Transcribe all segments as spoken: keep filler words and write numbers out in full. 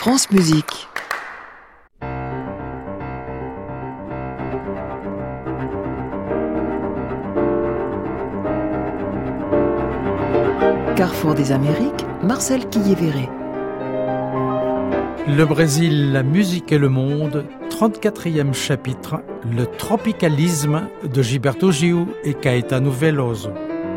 France Musique. Carrefour des Amériques, Marcel Quillévéré. Le Brésil, la musique et le monde, trente-quatrième chapitre, le tropicalisme de Gilberto Gil et Caetano Veloso.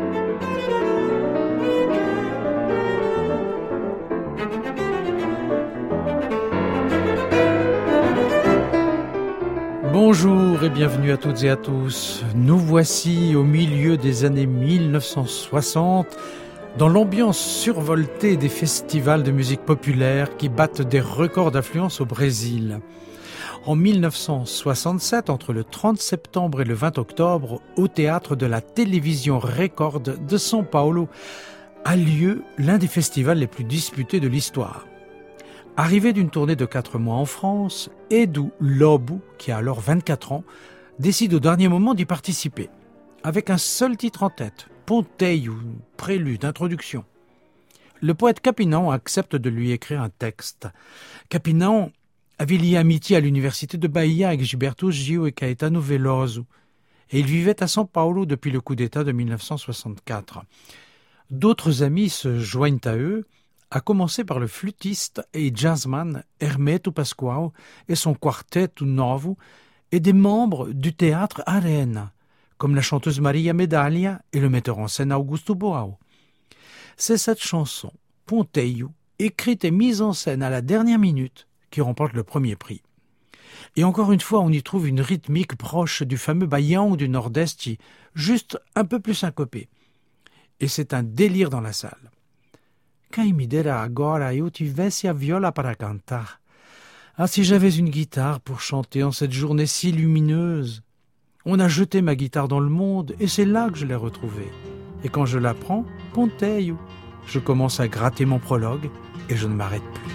Bonjour et bienvenue à toutes et à tous. Nous voici au milieu des années mille neuf cent soixante, dans l'ambiance survoltée des festivals de musique populaire qui battent des records d'affluence au Brésil. En mille neuf cent soixante-sept, entre le trente septembre et le vingt octobre, au théâtre de la télévision Record de São Paulo, a lieu l'un des festivals les plus disputés de l'histoire. Arrivé d'une tournée de quatre mois en France, Edu Lobo, qui a alors vingt-quatre ans, décide au dernier moment d'y participer, avec un seul titre en tête, Ponteio, prélude, introduction. Le poète Capinão accepte de lui écrire un texte. Capinão avait lié amitié à l'université de Bahia avec Gilberto Gil et Caetano Veloso, et il vivait à São Paulo depuis le coup d'État de mille neuf cent soixante-quatre. D'autres amis se joignent à eux, à commencer par le flûtiste et jazzman Hermeto Pascoal et son quarteto novo, et des membres du théâtre Arena, comme la chanteuse Maria Medaglia et le metteur en scène Augusto Boal. C'est cette chanson, Ponteio, écrite et mise en scène à la dernière minute, qui remporte le premier prix. Et encore une fois, on y trouve une rythmique proche du fameux baião du Nordeste, juste un peu plus syncopé. Et c'est un délire dans la salle. Quem me dera agora eu tivesse a viola para cantar. Ah, si j'avais une guitare pour chanter en cette journée si lumineuse. On a jeté ma guitare dans le monde et c'est là que je l'ai retrouvée. Et quand je la prends, Ponteio, je commence à gratter mon prologue et je ne m'arrête plus.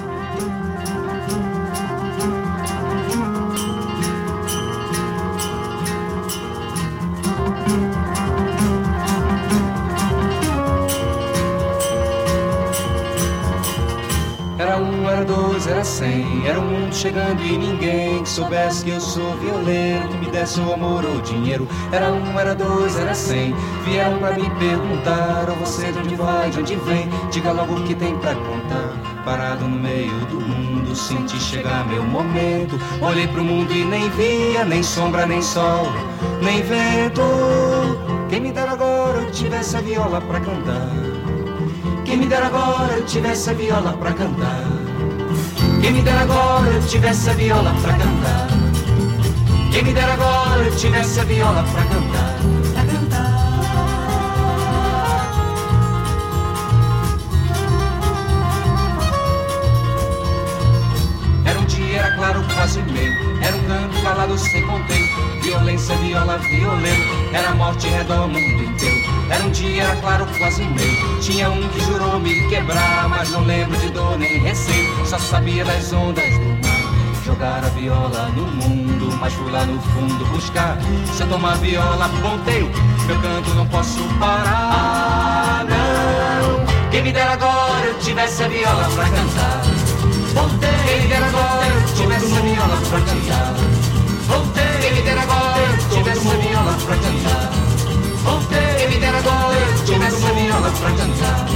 Era um, era dois, era cem, era o mundo chegando e ninguém que soubesse que eu sou violeiro, que me desse o amor ou dinheiro. Era um, era dois, era cem, vieram pra me perguntar, oh, você de onde vai, de onde vem, diga logo o que tem pra contar. Parado no meio do mundo, senti chegar meu momento, olhei pro mundo e nem via, nem sombra, nem sol, nem vento. Quem me dera agora eu tivesse a viola pra cantar. Quem me dera agora eu tivesse a viola pra cantar. Quem me dera agora eu tivesse a viola pra cantar. Quem me dera agora eu tivesse a viola pra cantar. Pra cantar. Era um dia, era claro, quase meio. Era um canto calado sem ponteio. Violência, viola, violento. Era morte, redor o mundo inteiro. Era um dia, era claro, quase meio. Tinha um que jurou me quebrar, mas não lembro de dor nem receio. Só sabia das ondas do mar, jogar a viola no mundo. Mas fui lá no fundo buscar, se eu tomar viola, ponteio, meu canto não posso parar, não. Quem me dera agora eu tivesse a viola pra cantar. Ponteio. Quem me dera agora eu tivesse a viola pra cantar. Ponteio. Quem me dera agora eu tivesse a viola pra cantar. Ponteio. Quem me dera agora eu tivesse a viola pra cantar.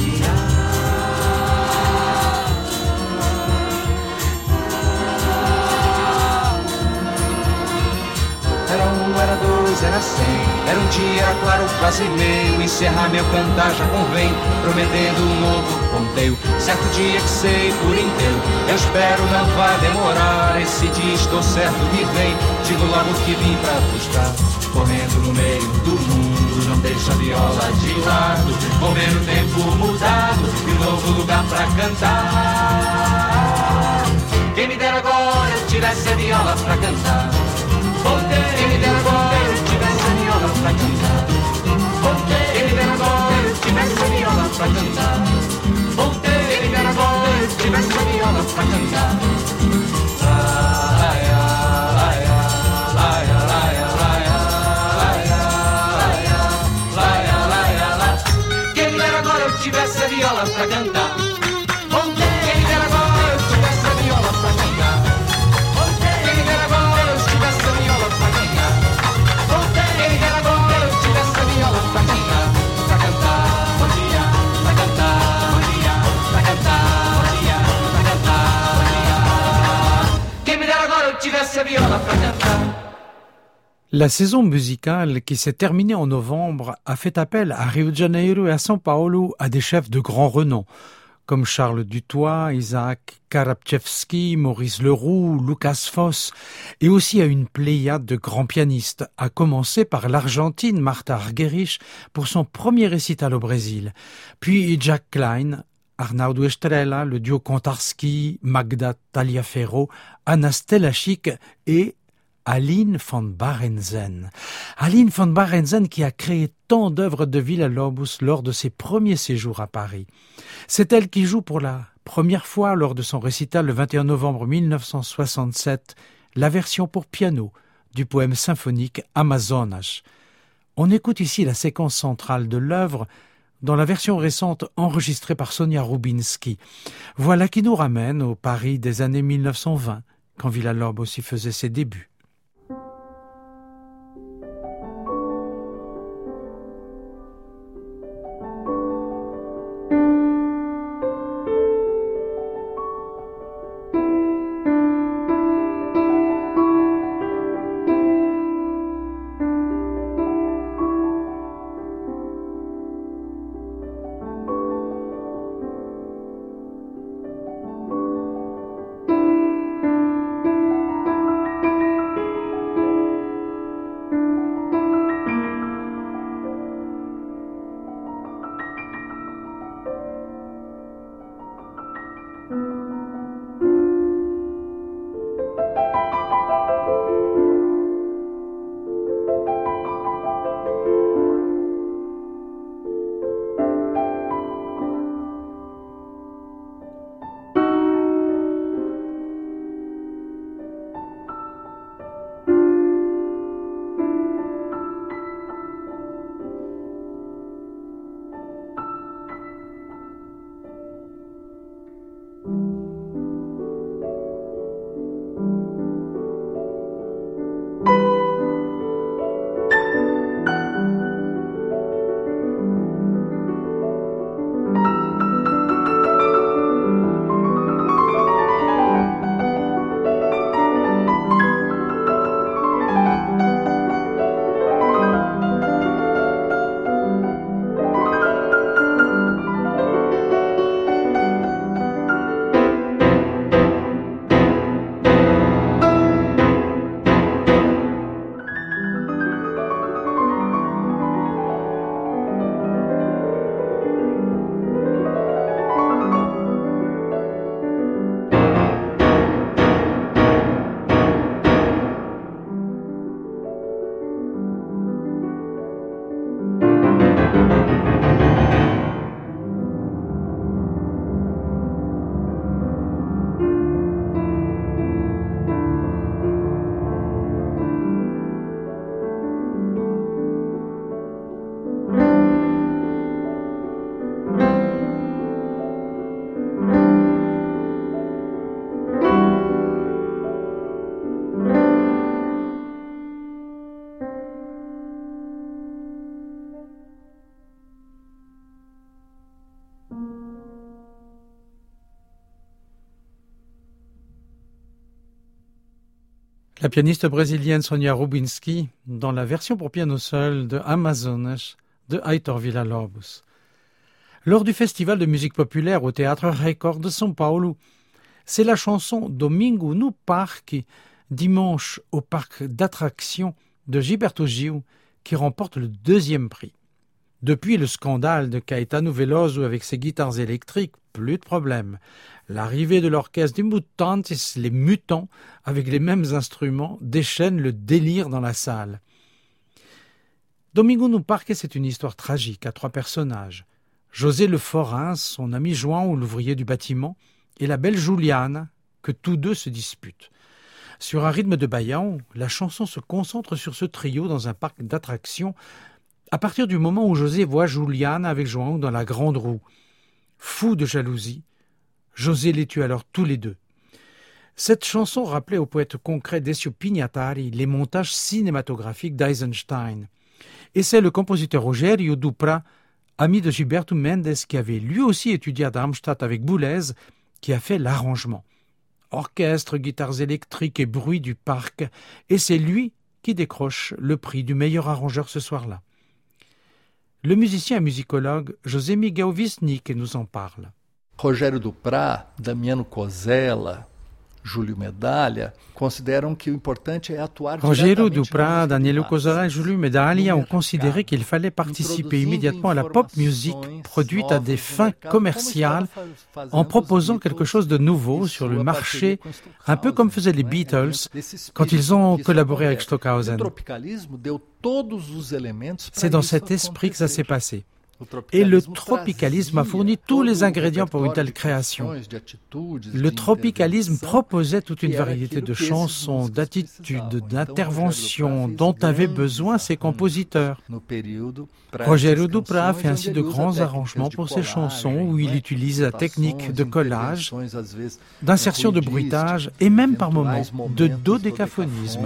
Era um, era dois, era cem. Era um dia, era claro, quase meio. Encerrar meu cantar já convém, prometendo um novo ponteio. Certo dia que sei por inteiro, eu espero não vai demorar. Esse dia estou certo que vem, digo logo que vim pra buscar. Correndo no meio do mundo, não deixa a viola de lado. Vou ver o tempo mudado e um novo lugar pra cantar. Quem me dera agora eu tivesse a viola pra cantar. Quem me dera agora eu tivesse a viola pra cantar. Quem me dera agora eu tivesse a viola pra cantar. Quem me dera agora eu tivesse a viola pra cantar. Quem me dera agora eu tivesse a viola pra cantar. Quem me dera agora eu La saison musicale qui s'est terminée en novembre a fait appel à Rio de Janeiro et à São Paulo à des chefs de grand renom, comme Charles Dutoit, Isaac Karabchevski, Maurice Leroux, Lucas Foss, et aussi à une pléiade de grands pianistes, à commencer par l'Argentine Martha Argerich pour son premier récital au Brésil, puis Jack Klein, Arnaldo Estrella, le duo Kontarski, Magda Taliaferro, Anna Stelaschik et Aline van Barenzen. Aline van Barenzen qui a créé tant d'œuvres de Villa-Lobos lors de ses premiers séjours à Paris. C'est elle qui joue pour la première fois lors de son récital le vingt et un novembre mille neuf cent soixante-sept la version pour piano du poème symphonique Amazonas. On écoute ici la séquence centrale de l'œuvre dans la version récente enregistrée par Sonia Rubinski. Voilà qui nous ramène au Paris des années mille neuf cent vingt, quand Villa-Lobos y faisait ses débuts. La pianiste brésilienne Sonia Rubinski dans la version pour piano seul de Amazonas de Heitor Villa-Lobos. Lors du festival de musique populaire au Théâtre Record de São Paulo, c'est la chanson Domingo no Parque, dimanche au parc d'attractions de Gilberto Gil qui remporte le deuxième prix. Depuis le scandale de Caetano Veloso avec ses guitares électriques, plus de problème. L'arrivée de l'orchestre des Mutantes, les mutants, avec les mêmes instruments, déchaîne le délire dans la salle. Domingo no Parque, c'est une histoire tragique à trois personnages. José le forain, son ami João, l'ouvrier du bâtiment, et la belle Juliana, que tous deux se disputent. Sur un rythme de baião, la chanson se concentre sur ce trio dans un parc d'attractions à partir du moment où José voit Juliana avec João dans la grande roue. Fou de jalousie, José les tue alors tous les deux. Cette chanson rappelait au poète concret Décio Pignatari les montages cinématographiques d'Eisenstein. Et c'est le compositeur Rogério Duprat, ami de Gilberto Mendes, qui avait lui aussi étudié à Darmstadt avec Boulez, qui a fait l'arrangement. Orchestre, guitares électriques et bruit du parc, et c'est lui qui décroche le prix du meilleur arrangeur ce soir-là. Le musicien et musicologue José Miguel Wisnik nous en parle. Rogério Duprat, Damiano Cosella, Júlio Medaglia consideram que o importante é atuar Rogério Duprat, Danielo Cosella et Júlio Medaglia ont considéré qu'il fallait participer immédiatement à la pop music produite à des fins commerciales en proposant quelque chose de nouveau sur le marché, un peu comme faisaient les Beatles quand ils ont collaboré avec Stockhausen. C'est dans cet esprit que ça s'est passé. Et le tropicalisme a fourni tous les ingrédients pour une telle création. Le tropicalisme proposait toute une variété de chansons, d'attitudes, d'interventions dont avaient besoin ses compositeurs. Rogério Duprat fait ainsi de grands arrangements pour ses chansons où il utilise la technique de collage, d'insertion de bruitage et même par moments de dodécaphonisme.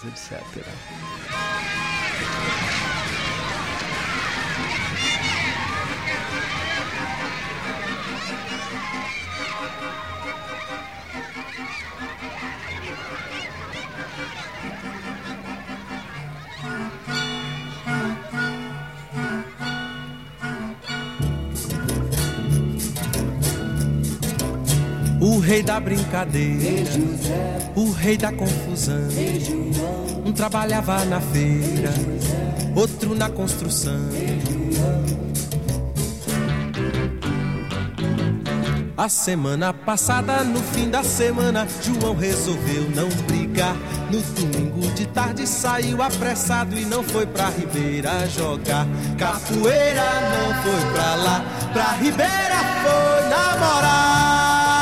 O rei da brincadeira, o rei da confusão. Um trabalhava na feira, outro na construção. A semana passada, no fim da semana, João resolveu não brigar. No domingo de tarde saiu apressado e não foi pra Ribeira jogar capoeira, não foi pra lá, pra Ribeira foi namorar.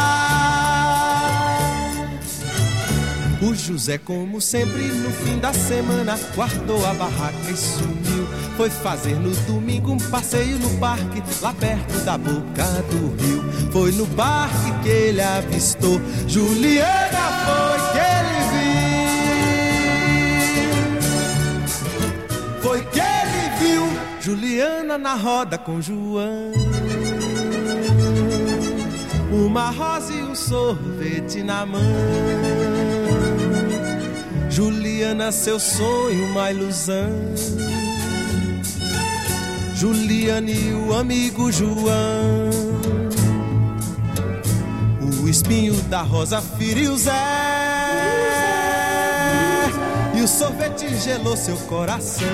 O José, como sempre, no fim da semana, guardou a barraca e sumiu. Foi fazer no domingo um passeio no parque, lá perto da boca do rio. Foi no parque que ele avistou Juliana, foi que ele viu. Foi que ele viu Juliana na roda com João. Uma rosa e um sorvete na mão. Juliana, seu sonho, uma ilusão. Juliana e o amigo João. O espinho da rosa feriu Zé. E o sorvete gelou seu coração.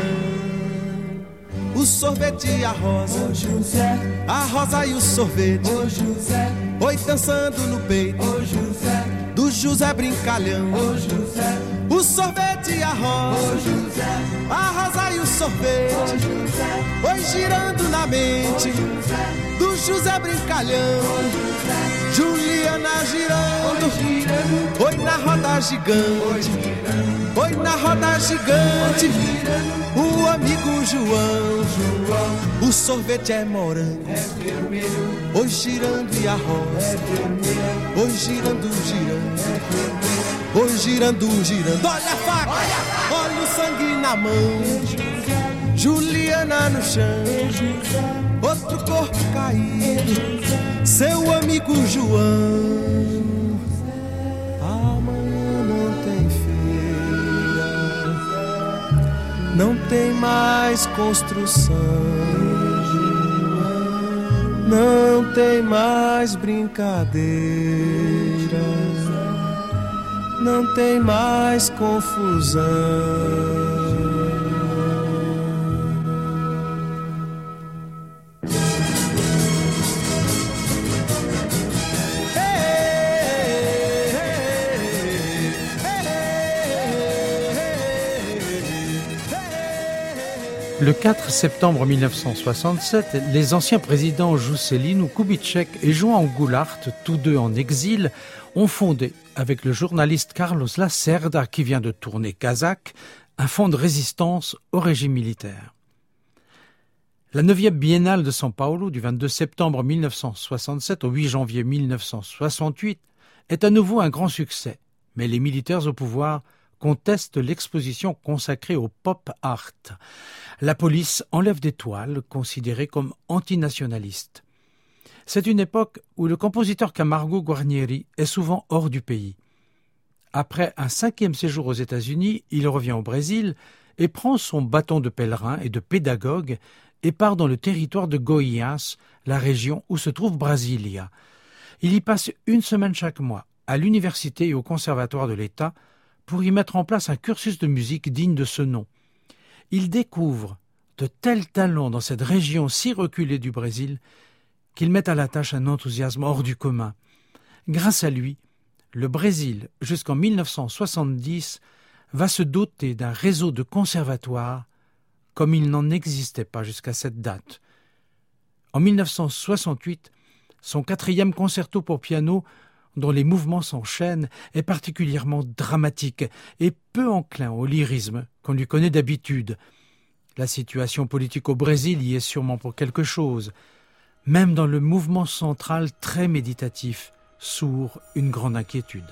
O sorvete e a rosa, oh, José. A rosa e o sorvete, oh, José. Oi dançando no peito, oh, José. Do José brincalhão, oh, José. O sorvete e a rosa, oh, José. A rosa e o sorvete, oh, José. Oi girando na mente, oh, José. Do José brincalhão, oh, José. Juliana girando, oh, girando. Oi na roda gigante, oh, oi na roda gigante, oh, o amigo João, João. O sorvete é morango, é vermelho. Oi girando e a rosa, é vermelho. Oi girando, girando, é vermelho. Oi girando, girando. Olha a faca, olha, a faca. Olha o sangue na mão. Juliana no chão, outro corpo caído. Seu amigo João. Amanhã não tem feira, não tem mais construção, não tem mais brincadeira, não tem mais confusão. Le quatre septembre mille neuf cent soixante-sept, les anciens présidents Juscelino Kubitschek et João Goulart, tous deux en exil, ont fondé, avec le journaliste Carlos Lacerda, qui vient de tourner Kazakh, un fonds de résistance au régime militaire. La neuvième biennale de São Paulo, du vingt-deux septembre mille neuf cent soixante-sept au huit janvier mille neuf cent soixante-huit, est à nouveau un grand succès, mais les militaires au pouvoir contestent l'exposition consacrée au pop art. La police enlève des toiles considérées comme antinationalistes. C'est une époque où le compositeur Camargo Guarnieri est souvent hors du pays. Après un cinquième séjour aux États-Unis, il revient au Brésil et prend son bâton de pèlerin et de pédagogue et part dans le territoire de Goiás, la région où se trouve Brasilia. Il y passe une semaine chaque mois, à l'université et au conservatoire de l'État, pour y mettre en place un cursus de musique digne de ce nom. Il découvre de tels talents dans cette région si reculée du Brésil qu'il met à la tâche un enthousiasme hors du commun. Grâce à lui, le Brésil, jusqu'en mille neuf cent soixante-dix, va se doter d'un réseau de conservatoires comme il n'en existait pas jusqu'à cette date. En mille neuf cent soixante-huit, son quatrième concerto pour piano, dont les mouvements s'enchaînent, est particulièrement dramatique et peu enclin au lyrisme qu'on lui connaît d'habitude. La situation politique au Brésil y est sûrement pour quelque chose. Même dans le mouvement central très méditatif, sourd une grande inquiétude.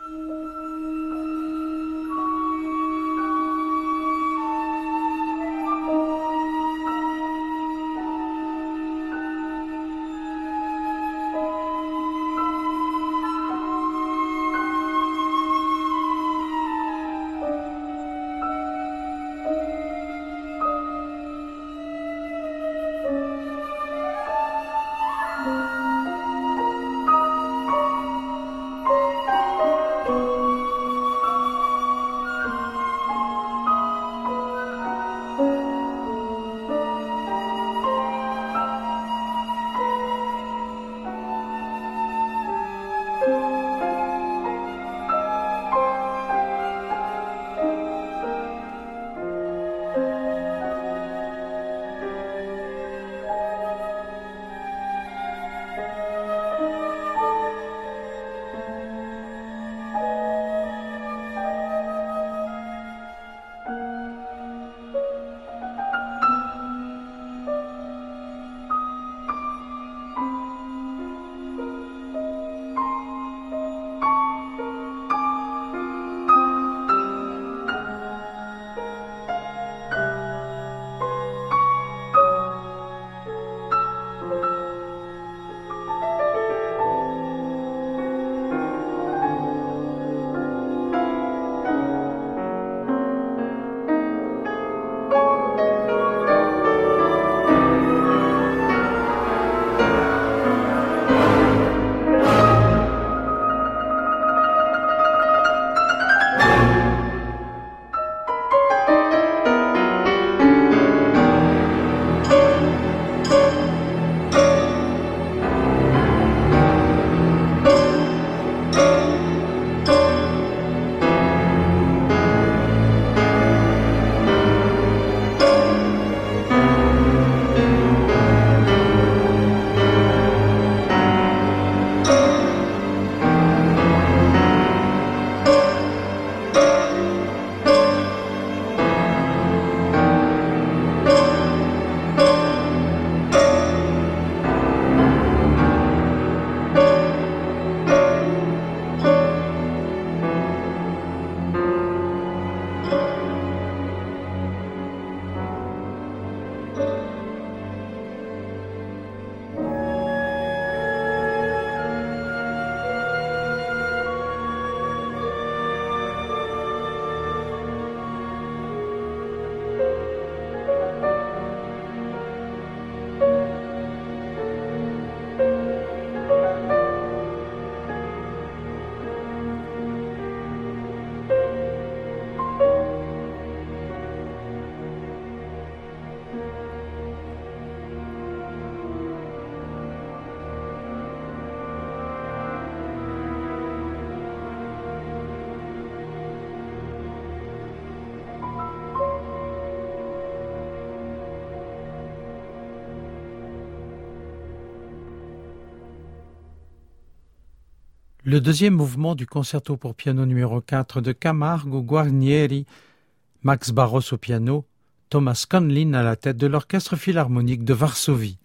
Le deuxième mouvement du concerto pour piano numéro quatre de Camargo Guarnieri, Max Barros au piano, Thomas Conlin à la tête de l'Orchestre philharmonique de Varsovie.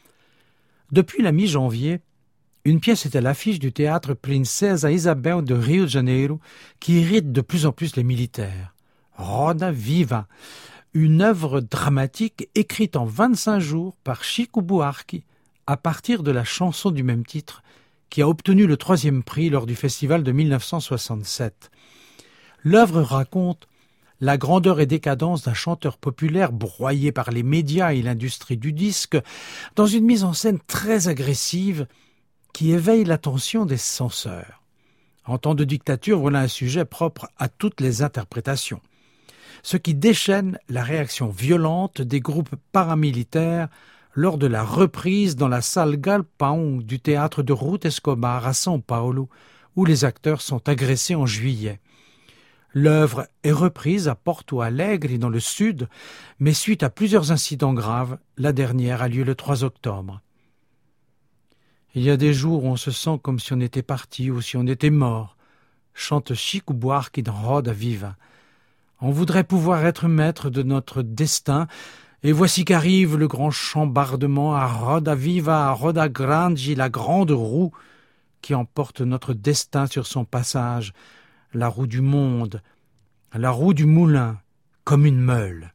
Depuis la mi-janvier, une pièce est à l'affiche du théâtre Princesa Isabel de Rio de Janeiro qui irrite de plus en plus les militaires. Roda Viva, une œuvre dramatique écrite en vingt-cinq jours par Chico Buarque à partir de la chanson du même titre qui a obtenu le troisième prix lors du festival de mille neuf cent soixante-sept. L'œuvre raconte la grandeur et décadence d'un chanteur populaire broyé par les médias et l'industrie du disque dans une mise en scène très agressive qui éveille l'attention des censeurs. En temps de dictature, voilà un sujet propre à toutes les interprétations. Ce qui déchaîne la réaction violente des groupes paramilitaires lors de la reprise dans la salle Galpão du théâtre de Ruth Escobar à São Paulo, où les acteurs sont agressés en juillet. L'œuvre est reprise à Porto Alegre, dans le sud, mais suite à plusieurs incidents graves, la dernière a lieu le trois octobre. Il y a des jours où on se sent comme si on était parti ou si on était mort, chante Chico Buarque dans Roda Viva. On voudrait pouvoir être maître de notre destin, et voici qu'arrive le grand chambardement à Roda Viva, à Roda Grande, la grande roue qui emporte notre destin sur son passage, la roue du monde, la roue du moulin, comme une meule.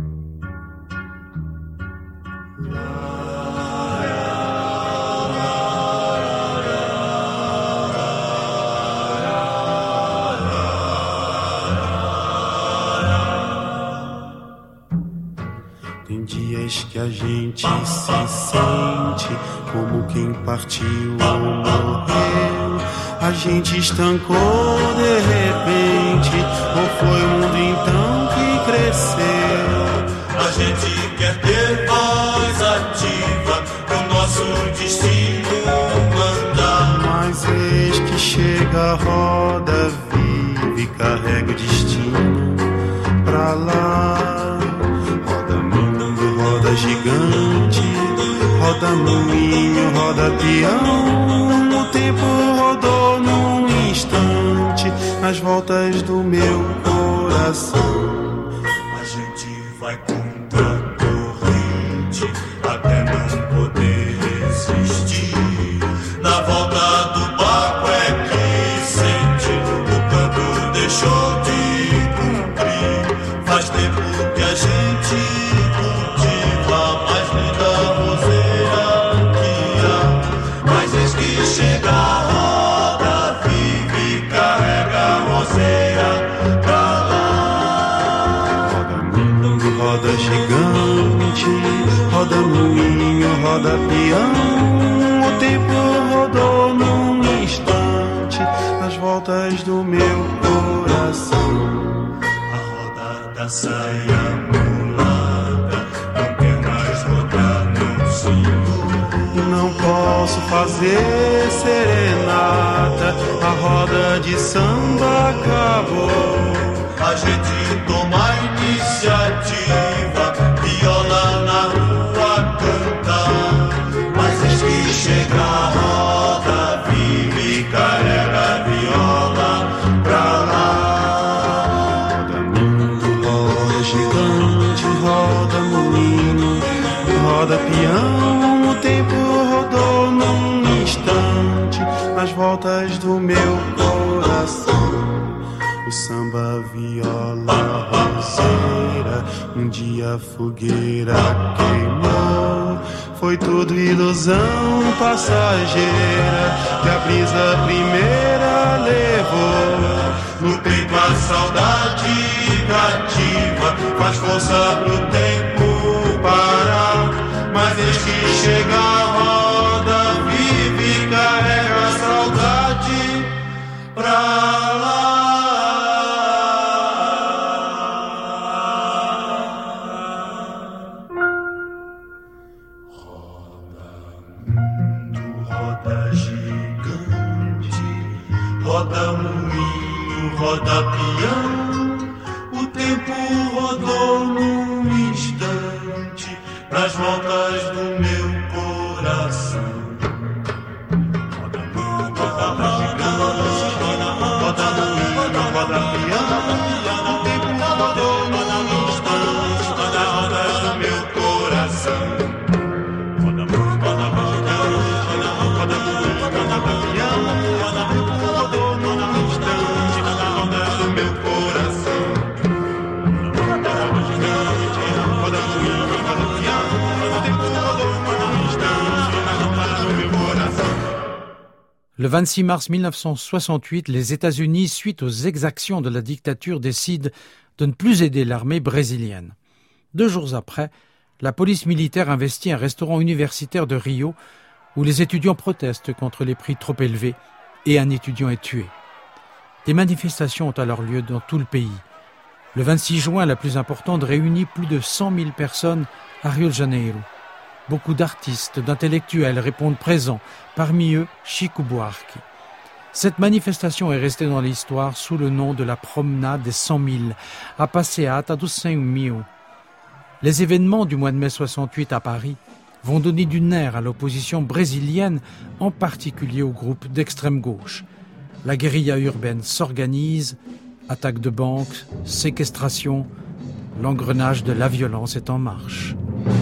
Tem dias que a gente se sente como quem partiu ou morreu. A gente estancou de repente, ou foi o mundo então que cresceu? A gente quer ter voz ativa pro nosso destino mandar. Mas eis que chega a roda viva e carrega o destino pra lá. Roda mundo, roda gigante, roda moinho, roda peão. O tempo rodou num instante nas voltas do meu coração. A gente vai contra a corrente até não poder resistir. Na volta do barco é que sente o canto deixou de cumprir. Faz tempo que a gente cultiva a mais linda roseira que há. Mas eis que chega a roda viva e carrega a roseira pra lá. Roda mundo, roda gigante, roda moinho, roda peão. O tempo rodou num instante nas voltas do meu coração. A roda da saia mulata não quer mais rodar, não, senhor. Não posso fazer serenata, a roda de samba acabou. A gente toma a iniciativa, viola na rua cantar. Mas eis que chega a roda viva e carrega a viola pra lá. Roda mundo, roda gigante, roda moinho, roda peão. O tempo rodou num instante nas voltas do meu coração. O samba, viola, roseira, um dia a fogueira queimou. Foi tudo ilusão passageira que a brisa primeira levou. No peito a saudade cativa faz força pro tempo parar. Mas eis que chega a roda viva e carrega a saudade pra lá. Roda gigante, roda moinho, roda peão. O tempo rodou num instante nas voltas do meu coração. Roda mundo, roda gigante, roda moinho, roda peão. O tempo rodou num instante nas voltas do meu coração. Roda Le vingt-six mars mille neuf cent soixante-huit, les États-Unis, suite aux exactions de la dictature, décident de ne plus aider l'armée brésilienne. Deux jours après, la police militaire investit un restaurant universitaire de Rio où les étudiants protestent contre les prix trop élevés et un étudiant est tué. Des manifestations ont alors lieu dans tout le pays. Le vingt-six juin, la plus importante, réunit plus de cent mille personnes à Rio de Janeiro. Beaucoup d'artistes, d'intellectuels répondent présents, parmi eux Chico Buarque. Cette manifestation est restée dans l'histoire sous le nom de la promenade des cent mille, a Passeata dos cem mil. Les événements du mois de mai soixante-huit à Paris vont donner du nerf à l'opposition brésilienne, en particulier au groupe d'extrême gauche. La guérilla urbaine s'organise, attaques de banques, séquestration, l'engrenage de la violence est en marche.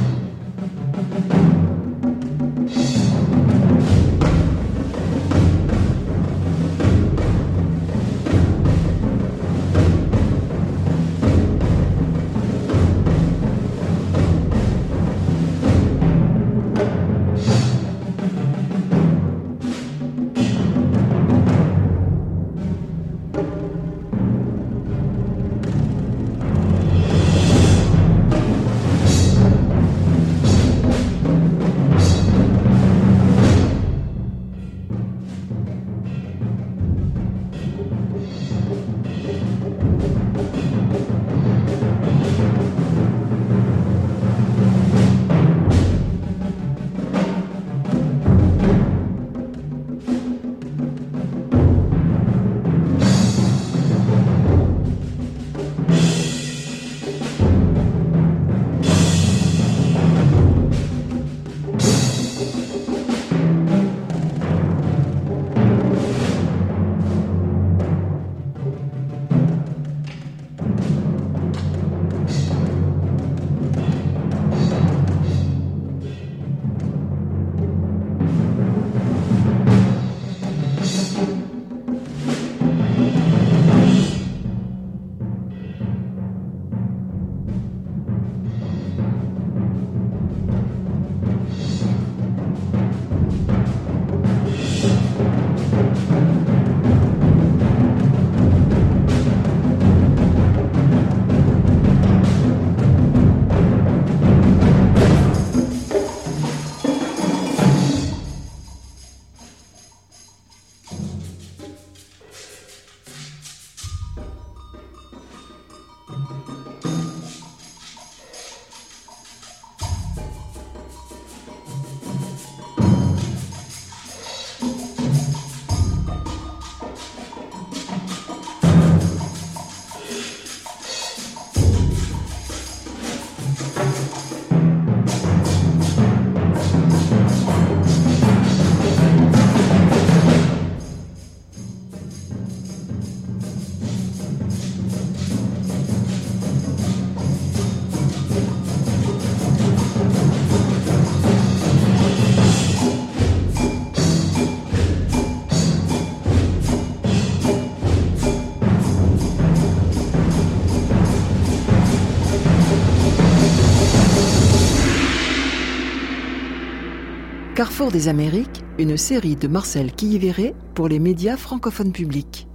Carrefour des Amériques, une série de Marcel Quillivéret pour les médias francophones publics.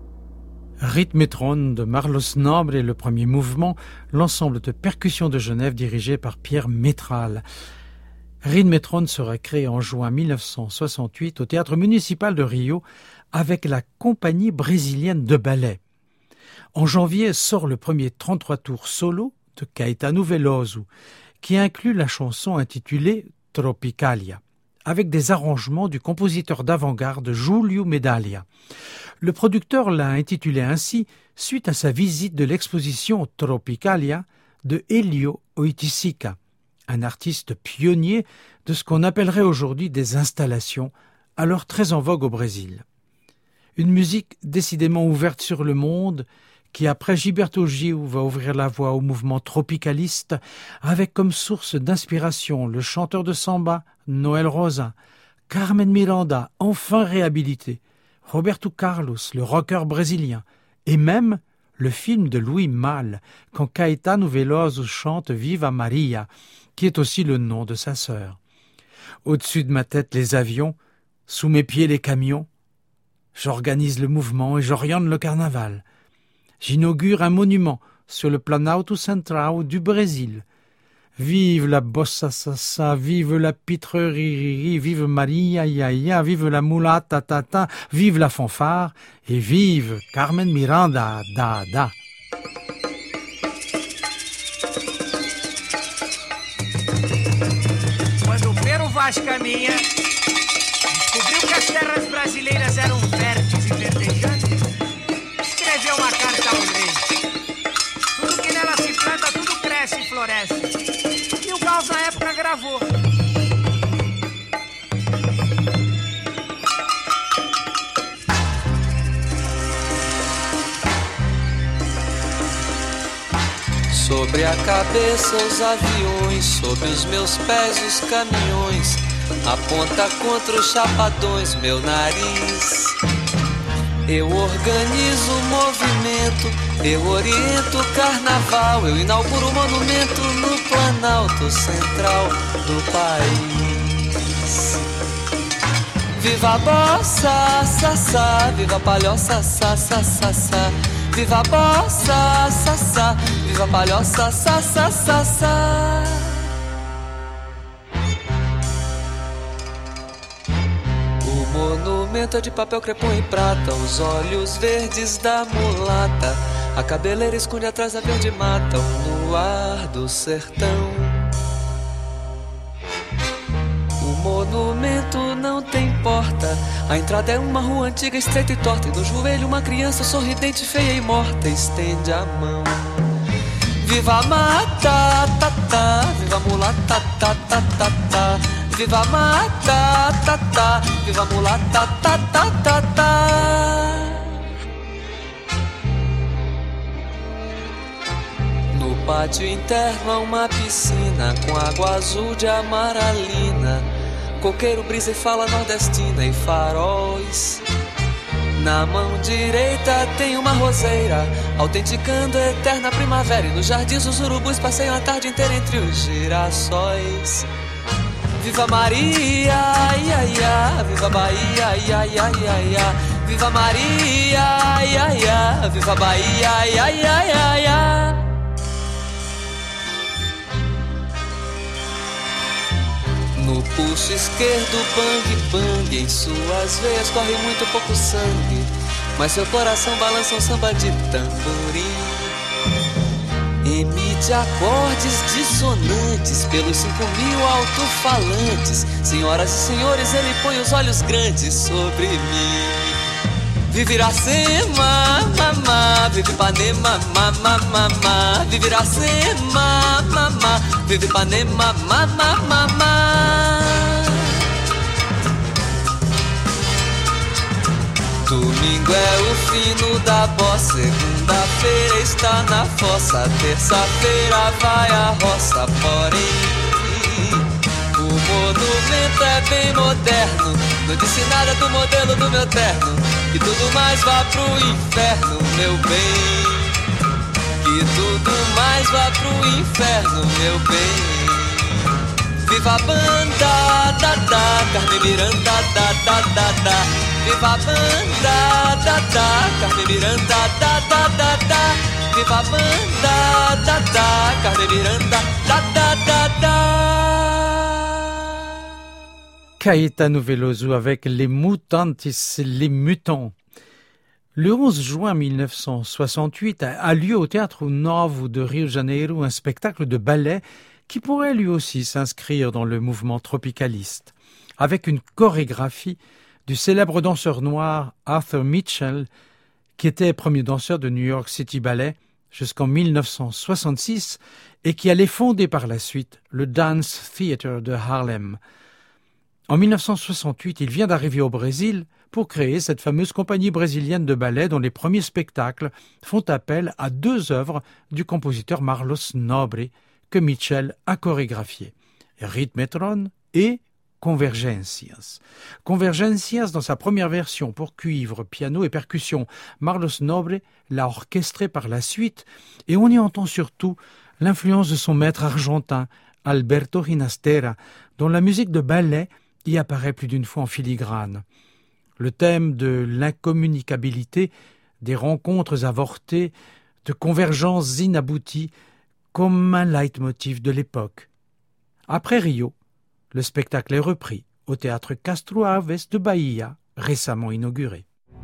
Rhythmetron de Marlos Nobre est le premier mouvement, l'ensemble de percussions de Genève dirigé par Pierre Métral. Rhythmetron sera créé en juin mille neuf cent soixante-huit au Théâtre municipal de Rio avec la Compagnie brésilienne de ballet. En janvier sort le premier trente-trois tours solo de Caetano Veloso, qui inclut la chanson intitulée Tropicalia, avec des arrangements du compositeur d'avant-garde Júlio Medaglia. Le producteur l'a intitulé ainsi suite à sa visite de l'exposition Tropicalia de Hélio Oiticica, un artiste pionnier de ce qu'on appellerait aujourd'hui des installations, alors très en vogue au Brésil. Une musique décidément ouverte sur le monde, qui après Gilberto Gil va ouvrir la voie au mouvement tropicaliste, avec comme source d'inspiration le chanteur de samba Noel Rosa, Carmen Miranda, enfin réhabilité, Roberto Carlos, le rocker brésilien, et même le film de Louis Malle, quand Caetano Veloso chante Viva Maria, qui est aussi le nom de sa sœur. Au-dessus de ma tête les avions, sous mes pieds les camions, J'organise le mouvement et j'oriente le carnaval. J'inaugure un monument sur le Planalto Central du Brésil. Vive la bossa sassa, vive la pitrerie, vive Maria Yaya, vive la mulata tata, vive la fanfare et vive Carmen Miranda, da da. Quando Pero Vaz Caminha descobriu que as terras brasileiras eram férteis e verdejantes, escreveu uma carta ao rei. Tudo que nela se planta, tudo cresce e floresce. E o Gauss na época gravou. Sobre a cabeça os aviões, sob os meus pés os caminhões, aponta contra os chapadões meu nariz. Eu organizo o movimento, eu oriento o carnaval, eu inauguro o monumento no Planalto Central do país. Viva a bossa, sassá, viva a palhoça, sassá, sassá. Viva a bossa, sassá, viva a palhoça, sassá, sassá. O monumento é de papel crepom e prata, os olhos verdes da mulata, a cabeleira esconde atrás da verde mata, o luar do sertão. O monumento não tem porta, a entrada é uma rua antiga, estreita e torta, e no joelho uma criança sorridente, feia e morta, estende a mão. Viva a mata, ta, ta, viva a mulata, ta, ta, ta, ta. Viva a mata, ta, ta, viva a mulata, ta, ta, ta, ta. No pátio interno há uma piscina com água azul de amaralina, coqueiro, brisa e fala nordestina e faróis. Na mão direita tem uma roseira, autenticando a eterna primavera, e nos jardins os urubus passeiam a tarde inteira entre os girassóis. Viva Maria, ia, ia, viva Bahia, ia, ia, ia, ia. Viva Maria, ia, ia, viva Bahia, ia, ia, ia, ia. No pulso esquerdo, bang, bang, em suas veias corre muito pouco sangue, mas seu coração balança um samba de tamborim. Emite acordes dissonantes pelos cinco mil alto-falantes. Senhoras e senhores, ele põe os olhos grandes sobre mim. Vive Iracema, mamá, vive Ipanema, mamá, mamá. Vive Iracema, mamá, vive Ipanema, mamá, mamá. Domingo é o fino da bossa, segunda-feira está na fossa, terça-feira vai à roça, porém o monumento é bem moderno, não disse nada do modelo do meu terno, que tudo mais vá pro inferno, meu bem, que tudo mais vá pro inferno, meu bem. Viva a banda, da, da, Carmen Miranda, da, da, da, da. Viva a banda, da, da, Carmen Miranda, da, da, da, da. Viva a banda, da, da, Carmen Miranda, da, da, da, da. Caetano Veloso avec les Mutantes, les mutants. Le onze juin mille neuf cent soixante-huit a lieu au Théâtre Novo de Rio de Janeiro un spectacle de ballet qui pourrait lui aussi s'inscrire dans le mouvement tropicaliste, avec une chorégraphie du célèbre danseur noir Arthur Mitchell, qui était premier danseur de New York City Ballet jusqu'en mille neuf cent soixante-six et qui allait fonder par la suite le Dance Theatre de Harlem. En mille neuf cent soixante-huit, il vient d'arriver au Brésil pour créer cette fameuse compagnie brésilienne de ballet dont les premiers spectacles font appel à deux œuvres du compositeur Marlos Nobre que Mitchell a chorégraphié, Rhythmetron et Convergências. Convergências, dans sa première version pour cuivre, piano et percussion, Marlos Nobre l'a orchestré par la suite et on y entend surtout l'influence de son maître argentin, Alberto Ginastera, dont la musique de ballet y apparaît plus d'une fois en filigrane. le thème de l'incommunicabilité, des rencontres avortées, de convergences inabouties, comme un leitmotiv de l'époque. Après Rio, le spectacle est repris au théâtre Castro Alves de Bahia, récemment inauguré.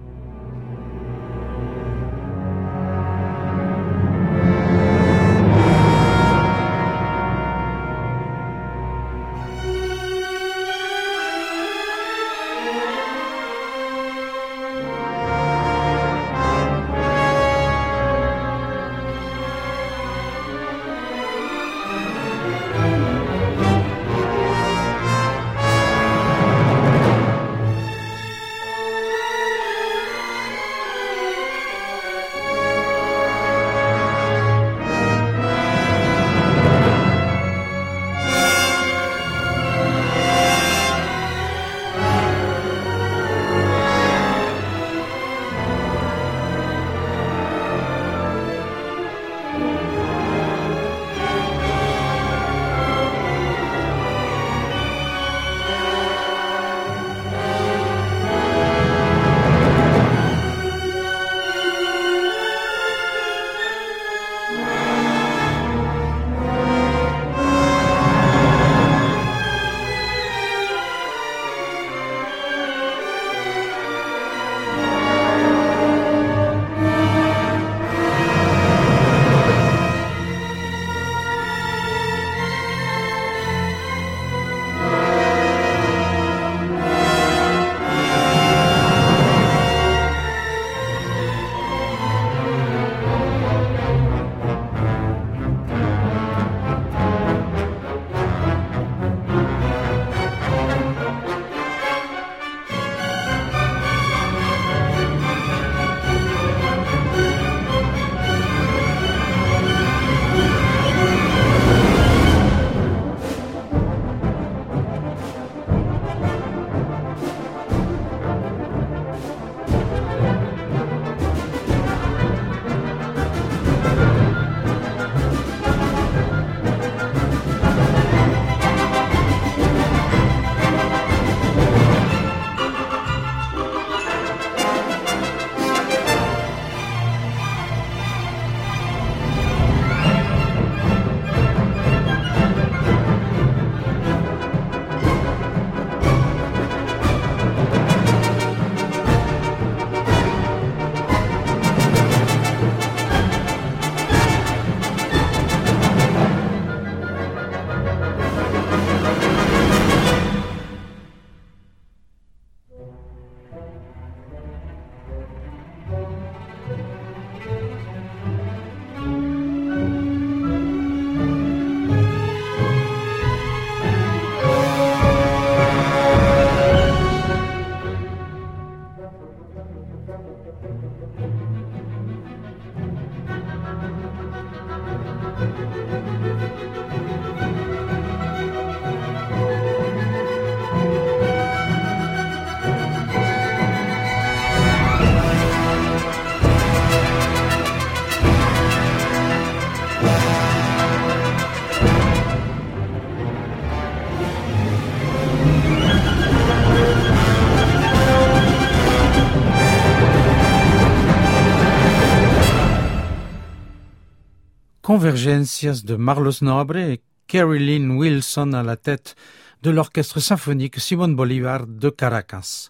Convergencias de Marlos Nobre et Carolyn Wilson à la tête de l'orchestre symphonique Simón Bolívar de Caracas.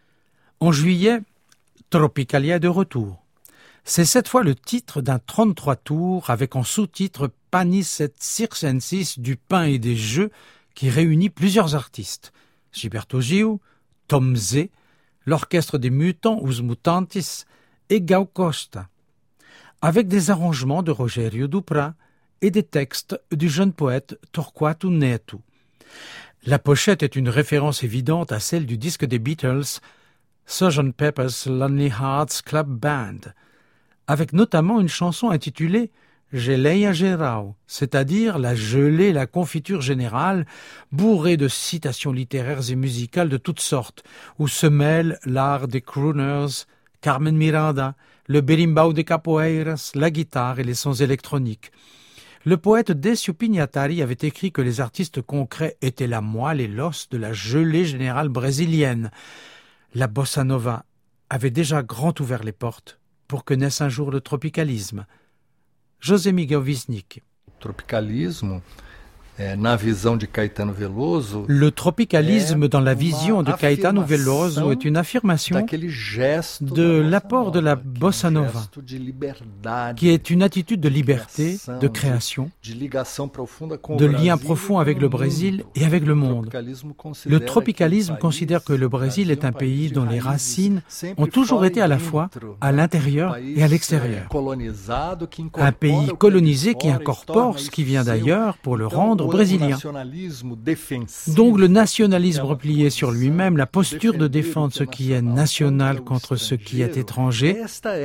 En juillet, Tropicalia est de retour. C'est cette fois le titre d'un trente-trois tours avec en sous-titre Panis et Circensis, du pain et des jeux, qui réunit plusieurs artistes. Gilberto Gil, Tom Zé, l'orchestre des Mutants, Os Mutantes, et Gal Costa, avec des arrangements de Rogério Duprat et des textes du jeune poète Torquato Neto. La pochette est une référence évidente à celle du disque des Beatles, sergent Pepper's Lonely Hearts Club Band, avec notamment une chanson intitulée « Geleia Geral », c'est-à-dire la gelée, la confiture générale, bourrée de citations littéraires et musicales de toutes sortes, où se mêlent l'art des crooners, Carmen Miranda, le berimbau de capoeiras, la guitare et les sons électroniques. Le poète Décio Pignatari avait écrit que les artistes concrets étaient la moelle et l'os de la gelée générale brésilienne. la bossa nova avait déjà grand ouvert les portes pour que naisse un jour le tropicalisme. José Miguel Wisnik. Tropicalismo, é, na visão de Caetano Veloso, le tropicalisme dans la vision de Caetano Veloso est une affirmation de l'apport de la bossa nova, qui est une attitude de liberté, de création, de lien profond avec le Brésil et avec le monde. Le tropicalisme considère que le Brésil est un pays dont les racines ont toujours été à la fois à l'intérieur et à l'extérieur. Un pays colonisé qui incorpore ce qui vient d'ailleurs pour le rendre brésilien. Donc le nationalisme replié sur lui-même, la posture de défendre ce qui est national contre ce qui est étranger,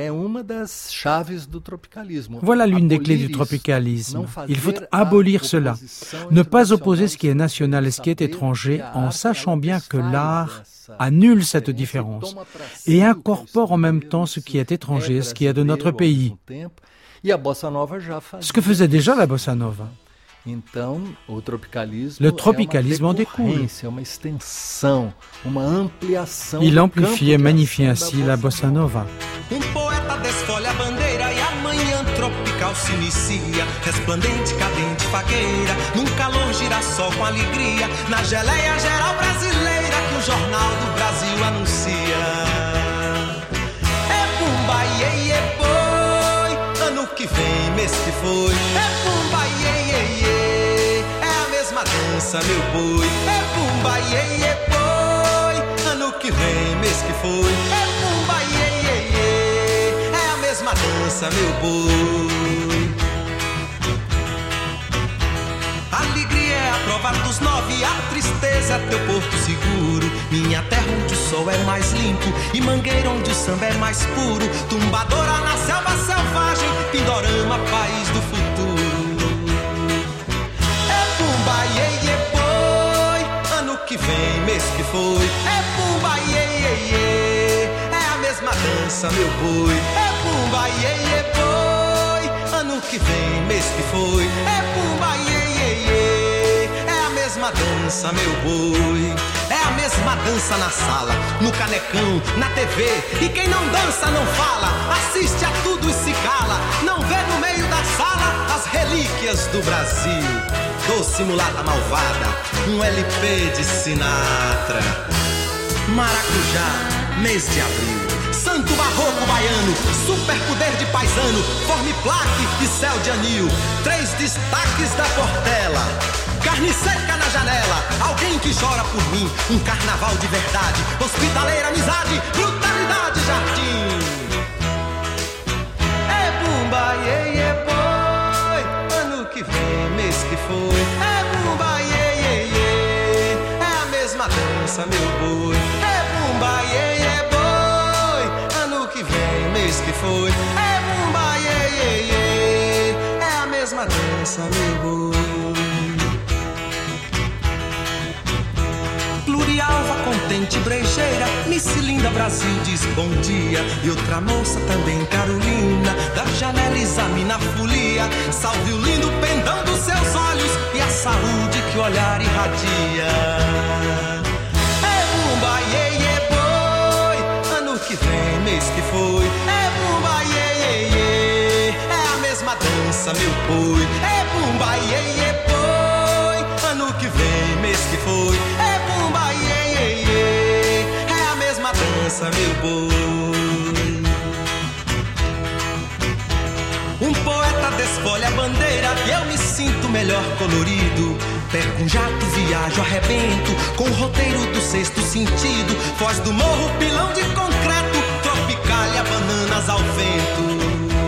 voilà l'une des clés du tropicalisme. Il faut abolir cela, ne pas opposer ce qui est national et ce qui est étranger, en sachant bien que l'art annule cette différence et incorpore en même temps ce qui est étranger, ce qui est de notre pays. Ce que faisait déjà la bossa nova. Le tropicalisme en découle. Il amplifie et magnifie ainsi la bossa nova. Um poeta desfolha a bandeira e amanhã tropical se inicia. Resplandente, cadente, fagueira, num calor girassol com alegria, na geleia geral brasileira que o Jornal do Brasil anuncia. É pumba, iê, iê, boi, ano que vem, mês que foi. É pumba, iê, iê, iê, é a mesma dança, meu boi. É pumba, iê, iê, boi, ano que vem, mês que foi. É pumba, iê, iê, iê, é a mesma dança, meu boi. Alegria é a prova dos nove, a tristeza é teu porto seguro. Minha terra onde o sol é mais limpo e mangueira onde o samba é mais puro. Tumbadora na selva selvagem, Pindorama, país do futuro. É pumba, iê, iê, boi, ano que vem, mês que foi. É pumba, iê, iê, iê, é a mesma dança, meu boi. É pumba, iê, iê, boi, ano que vem, mês que foi. É pumba, iê, iê, iê, é a mesma dança, meu boi. É a mesma dança na sala, no canecão, na T V. E quem não dança não fala, assiste a tudo e se cala. Não vê no meio da sala as relíquias do Brasil. Doce mulata malvada, um L P de Sinatra. Maracujá, mês de abril. Santo barroco baiano, super poder de paisano, forme plaque e céu de anil. Três destaques da Portela. Carne seca na janela, alguém que chora por mim. Um carnaval de verdade, hospitaleira amizade, brutalidade jardim. É bumba, iê, iê, boi, ano que vem, mês que foi. É bumba, iê, iê, iê, é a mesma dança, meu boi. É bumba, iê, iê, boi, ano que vem, mês que foi. É bumba, iê, iê, iê, é a mesma dança, meu boi. Plurialva, contente, brejeira, Miss Linda Brasil diz bom dia. E outra moça também, Carolina, da janela examina a folia. Salve o lindo pendão dos seus olhos e a saúde que o olhar irradia. É bumba, iê, iê, boi, ano que vem, mês que foi. É bumba, iê, iê, iê, é a mesma dança, meu boi. É bumba, iê, iê, boi, ano que vem, mês que foi. É bumba, iê, iê, iê, é a mesma dança, meu boi. Um poeta desfolha a bandeira e eu me sinto melhor colorido. Pego um jato, viajo, arrebento com o roteiro do sexto sentido. Foz do morro, pilão de concreto, tropicália, bananas ao vento.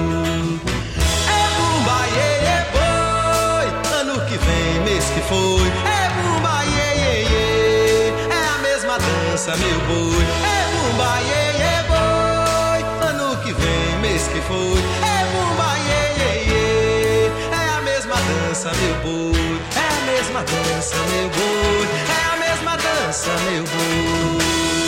É bumba, iê, iê, boi, ano que vem, mês que foi. É bumba, iê, iê, iê, é a mesma dança, meu boi. É bumba, iê, iê, boi, ano que vem, mês que foi. É bumba, iê, iê, iê, é a mesma dança, meu boi. É a mesma dança, meu boi. É a mesma dança, meu boi.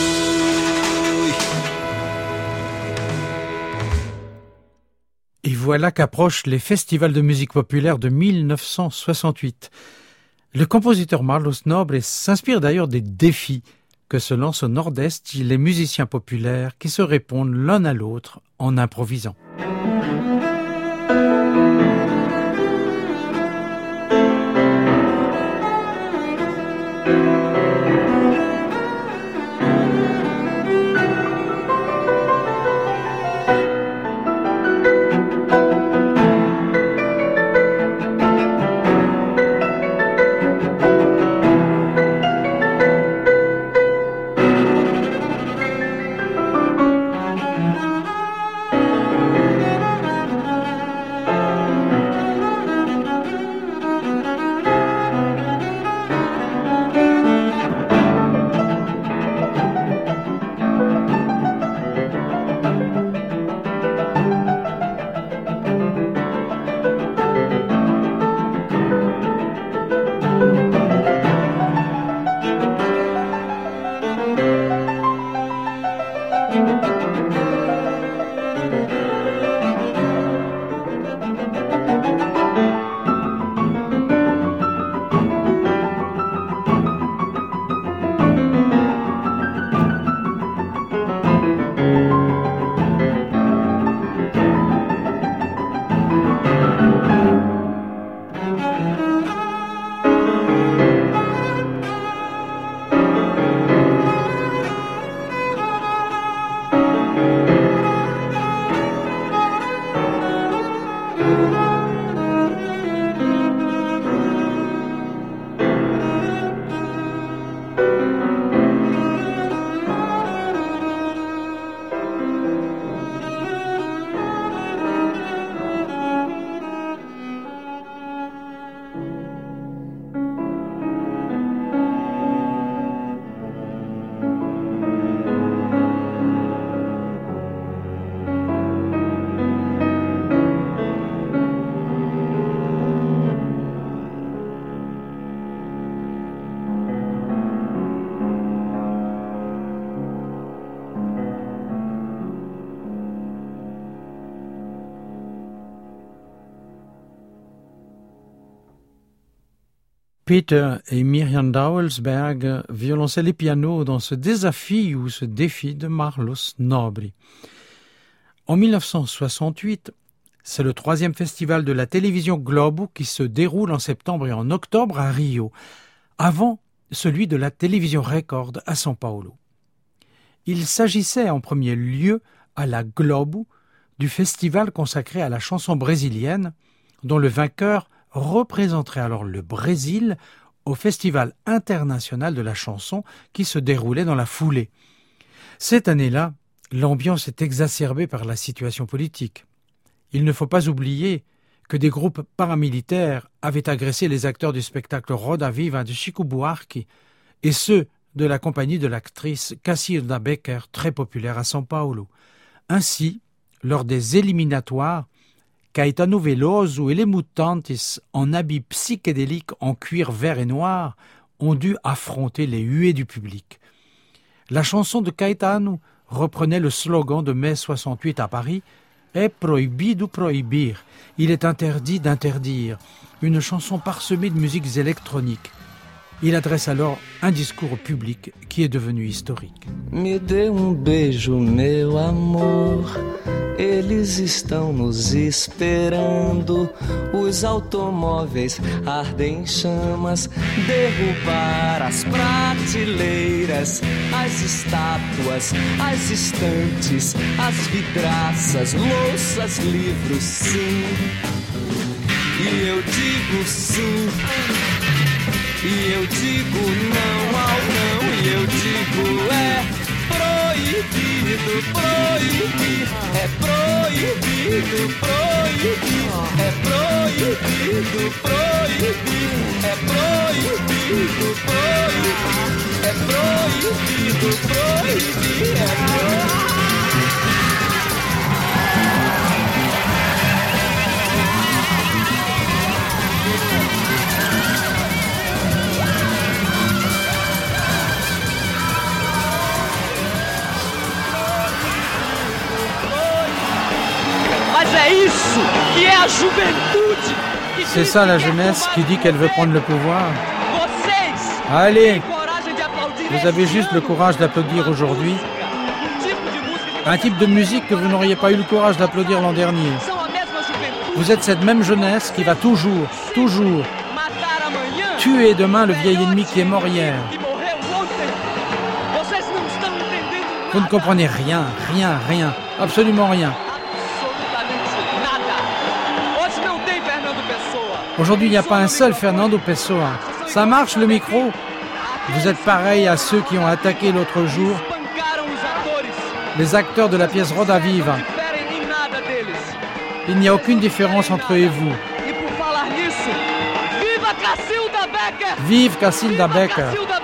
Et voilà qu'approchent les festivals de musique populaire de mille neuf cent soixante-huit. Le compositeur Marlos Nobre s'inspire d'ailleurs des défis que se lancent au nord-est les musiciens populaires qui se répondent l'un à l'autre en improvisant. Peter et Mirjam Douwelsberg, violoncelle et piano, dans ce défi ou ce défi de Marlos Nobri. En mille neuf cent soixante-huit, c'est le troisième festival de la télévision Globo qui se déroule en septembre et en octobre à Rio, avant celui de la télévision Record à São Paulo. Il s'agissait en premier lieu à la Globo du festival consacré à la chanson brésilienne, dont le vainqueur représenterait alors le Brésil au Festival international de la chanson qui se déroulait dans la foulée. Cette année-là, l'ambiance est exacerbée par la situation politique. Il ne faut pas oublier que des groupes paramilitaires avaient agressé les acteurs du spectacle Roda Viva de Chico Buarque et ceux de la compagnie de l'actrice Cacilda Becker, très populaire à São Paulo. Ainsi, lors des éliminatoires, Caetano Veloso et les Mutantes, en habits psychédéliques en cuir vert et noir, ont dû affronter les huées du public. La chanson de Caetano reprenait le slogan de mai soixante-huit à Paris « É proibido proibir », il est interdit d'interdire, une chanson parsemée de musiques électroniques. Il adresse alors un discours au public qui est devenu historique. Me dê um beijo, meu amor. Eles estão nos esperando. Os automóveis ardem em chamas. Derrubar as prateleiras, as estátuas, as estantes, as vidraças, louças, livros, sim. E eu digo sim. E eu digo não ao não, e eu digo é proibido, proibir, é proibido, proibir, é proibido, proibir, é proibido, proibir, é proibido, proibir, é proibido. C'est ça la jeunesse qui dit qu'elle veut prendre le pouvoir. Allez, vous avez juste le courage d'applaudir aujourd'hui un type de musique que vous n'auriez pas eu le courage d'applaudir l'an dernier. Vous êtes cette même jeunesse qui va toujours, toujours tuer demain le vieil ennemi qui est mort hier. Vous ne comprenez rien, rien, rien, absolument rien. Aujourd'hui, il n'y a pas un seul Fernando Pessoa. Ça marche le micro? Vous êtes pareil à ceux qui ont attaqué l'autre jour les acteurs de la pièce Roda Viva. Il n'y a aucune différence entre eux et vous. Vive Cacilda Becker!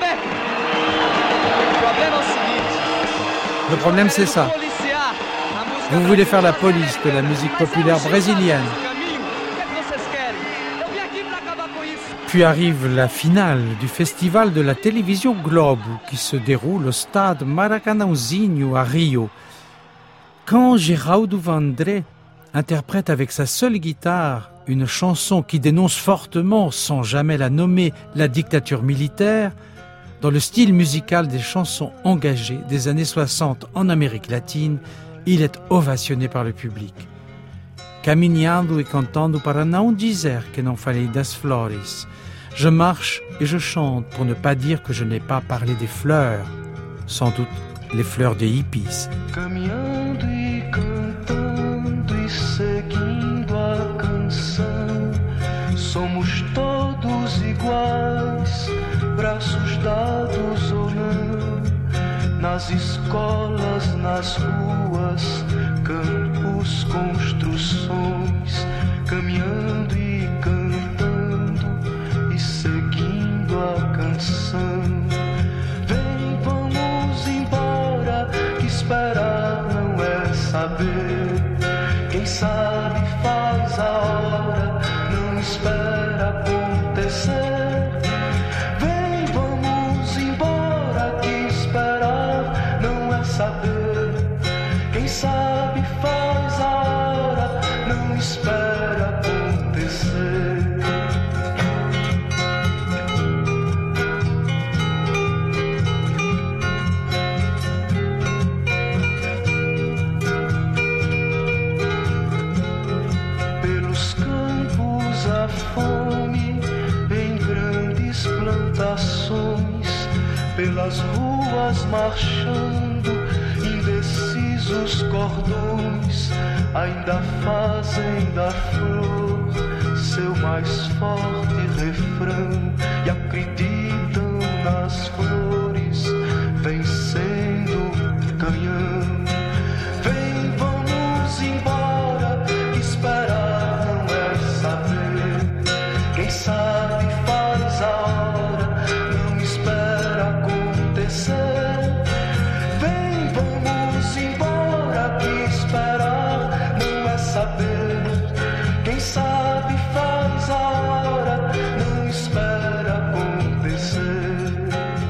Le problème, c'est ça. Vous voulez faire la police de la musique populaire brésilienne. Puis arrive la finale du festival de la télévision Globo qui se déroule au stade Maracanãozinho à Rio. Quand Geraldo Vandré interprète avec sa seule guitare une chanson qui dénonce fortement, sans jamais la nommer, la dictature militaire, dans le style musical des chansons engagées des années soixante en Amérique latine, il est ovationné par le public. Caminhando e cantando para não dizer que não falei das flores. Je marche et je chante pour ne pas dire que je n'ai pas parlé des fleurs. Sans doute les fleurs des hippies. Caminhando e cantando e seguindo a canção, somos todos iguais, braços dados ou não, nas escolas, nas ruas, campos, construções, caminhando e cantando e seguindo a canção. Vem, vamos embora, que esperar não é saber. Quem sabe faz a hora, não espera acontecer. Vem, vamos embora, que esperar não é saber. Quem sabe faz a hora, não espera acontecer. Pelos campos a fome, em grandes plantações, pelas ruas marchando, indecisos cordões, ainda fazem da flor seu mais forte refrão e acreditam nas flores, vencendo o canhão. Vem, vamos embora, que esperar não é saber. Quem sabe faz a hora, não espera acontecer. Vem, vamos embora, que esperar não é saber. Quem sabe faz a hora, não espera acontecer.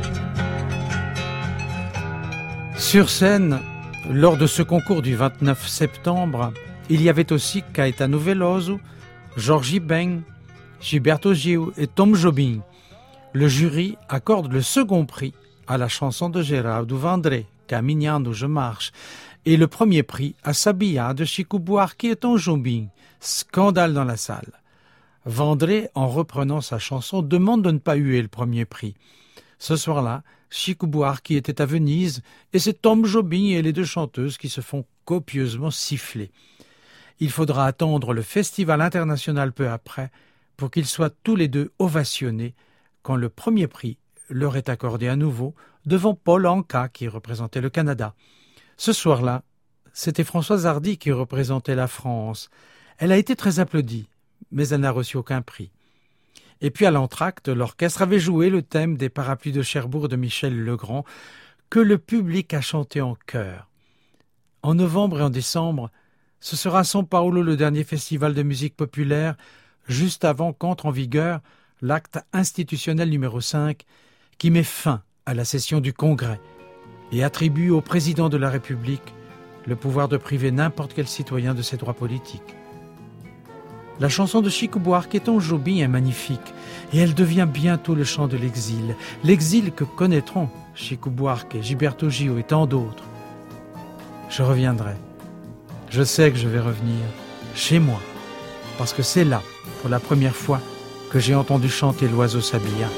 Sur scène, lors de ce concours du vingt-neuf septembre, il y avait aussi Caetano Veloso, Jorge Ben, Gilberto Gil et Tom Jobim. Le jury accorde le second prix à la chanson de Geraldo Vandré, Caminhando, je marche, et le premier prix à Sabia de Chico Buarque et Tom Jobim. Scandale dans la salle. Vandré, en reprenant sa chanson, demande de ne pas huer le premier prix. Ce soir-là, Chico Buarque était à Venise et c'est Tom Jobim et les deux chanteuses qui se font copieusement siffler. Il faudra attendre le festival international peu après pour qu'ils soient tous les deux ovationnés quand le premier prix leur est accordé à nouveau devant Paul Anka qui représentait le Canada. Ce soir-là, c'était Françoise Hardy qui représentait la France. Elle a été très applaudie, mais elle n'a reçu aucun prix. Et puis à l'entracte, l'orchestre avait joué le thème des Parapluies de Cherbourg de Michel Legrand, que le public a chanté en chœur. En novembre et en décembre, ce sera à São Paulo le dernier festival de musique populaire, juste avant qu'entre en vigueur l'acte institutionnel numéro cinq, qui met fin à la session du Congrès et attribue au président de la République le pouvoir de priver n'importe quel citoyen de ses droits politiques. La chanson de Chico Buarque et Tom Jobim est magnifique, et elle devient bientôt le chant de l'exil, l'exil que connaîtront Chico Buarque, Gilberto Gil et tant d'autres. Je reviendrai. Je sais que je vais revenir chez moi, parce que c'est là, pour la première fois, que j'ai entendu chanter l'oiseau sabiá.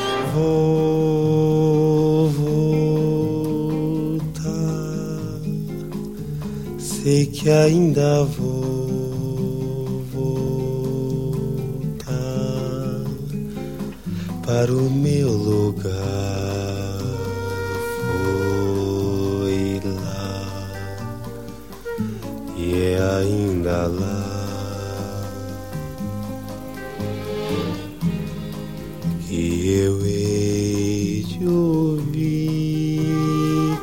Vou voltar, sei que ainda vou voltar para o meu lugar. Foi lá e é ainda lá que eu hei de ouvir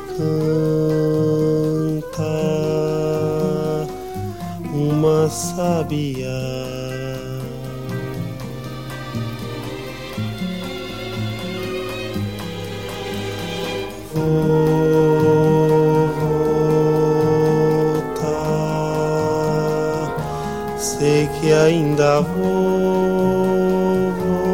cantar uma sabiá. Vou voltar, sei que ainda vou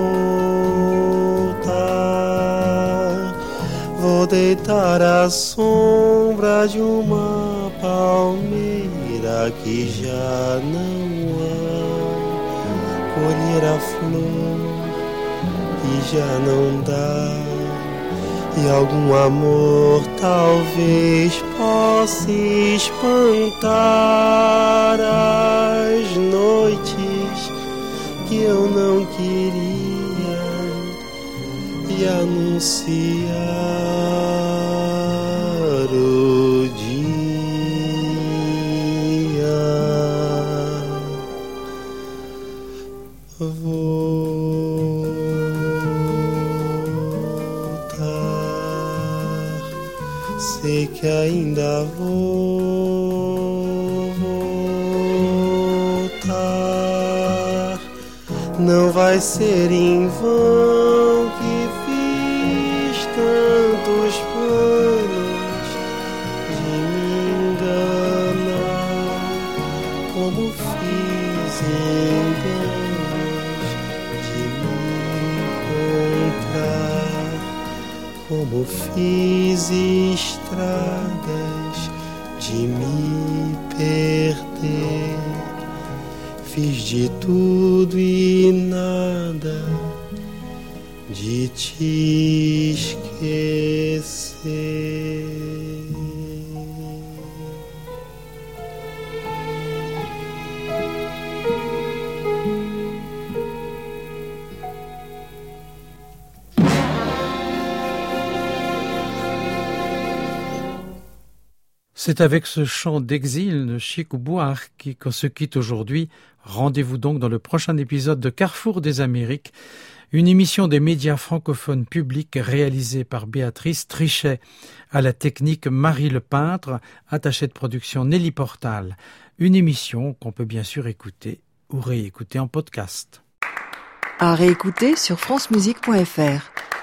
voltar. Vou deitar à sombra de uma palmeira que já não há, colher a flor que já não dá. E algum amor talvez possa espantar as noites que eu não queria e anunciar o dia. Vou sei que ainda vou voltar. Não vai ser em vão que fiz tantos planos de me enganar, como fiz enganos de me encontrar, como fiz estradas de me perder. Fiz de tudo e nada de te esquecer. C'est avec ce chant d'exil de Chico Buarque qu'on se quitte aujourd'hui. Rendez-vous donc dans le prochain épisode de Carrefour des Amériques, une émission des médias francophones publics réalisée par Béatrice Trichet, à la technique Marie Lepeintre, attachée de production Nelly Portal. Une émission qu'on peut bien sûr écouter ou réécouter en podcast. À réécouter sur francemusique point f r.